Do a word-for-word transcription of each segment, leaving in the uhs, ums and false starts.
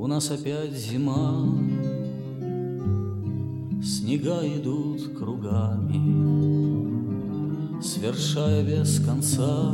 У нас опять зима, снега идут кругами, свершая без конца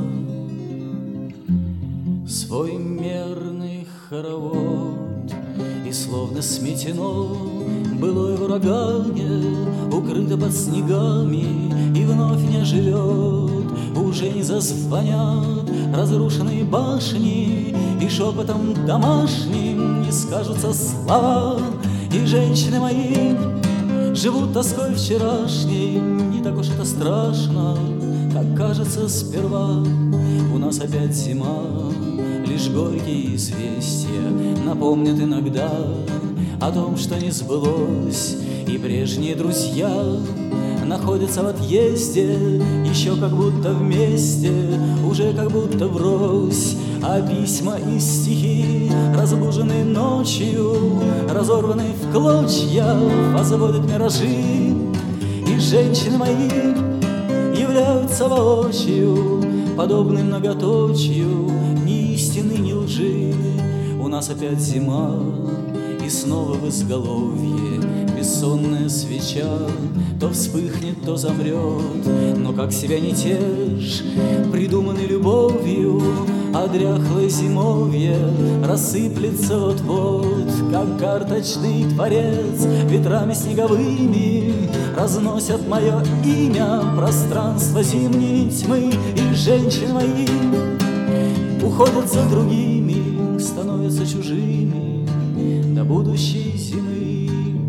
свой мерный хоровод. И словно сметено былое в урагане, укрыто под снегами и вновь не живет. Уже не зазвонят разрушенные башни, и шепотом домашним не скажутся слова. И женщины мои живут тоской вчерашней, не так уж это страшно, как кажется сперва. У нас опять зима, лишь горькие известия напомнят иногда о том, что не сбылось, и прежние друзья находятся в отъезде, еще как будто вместе, уже как будто врозь. А письма и стихи, разбуженные ночью, разорванные в клочья, возводят миражи. И женщины мои являются воочию, подобны многоточию ни истины, ни лжи. У нас опять зима, и снова в изголовье бессонная свеча то вспыхнет, то замрет. Но как себя не тешь, придуманной любовью, а дряхлое зимовье рассыплется вот-вот, как карточный творец ветрами снеговыми разносят мое имя пространство зимней тьмы. И женщины мои уходят за другими, становятся чужими до будущей зимы.